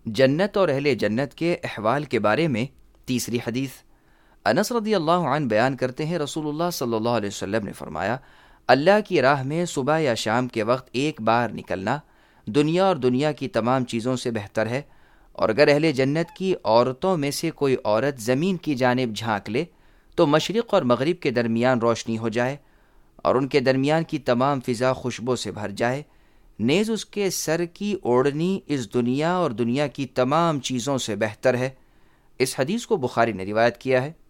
जन्नत और अहले जन्नत के अहवाल के बारे में तीसरी हदीस। अनस रदियल्लाहु अन्हु बयान करते हैं, रसूलुल्लाह सल्लल्लाहु अलैहि वसल्लम ने फरमाया, अल्लाह की राह में सुबह या शाम के वक्त एक बार निकलना दुनिया और दुनिया की तमाम चीज़ों से बेहतर है। और अगर अहले जन्नत की औरतों में से कोई औरत ज़मीन की जानिब झांक ले तो मशरिक़ और मगरिब के दरमियान रोशनी हो जाए और उनके दरमियान की तमाम फ़िज़ा खुशबू से भर जाए, नेज़ उसके सर की ओढ़नी इस दुनिया और दुनिया की तमाम चीज़ों से बेहतर है। इस हदीस को बुखारी ने रिवायत किया है।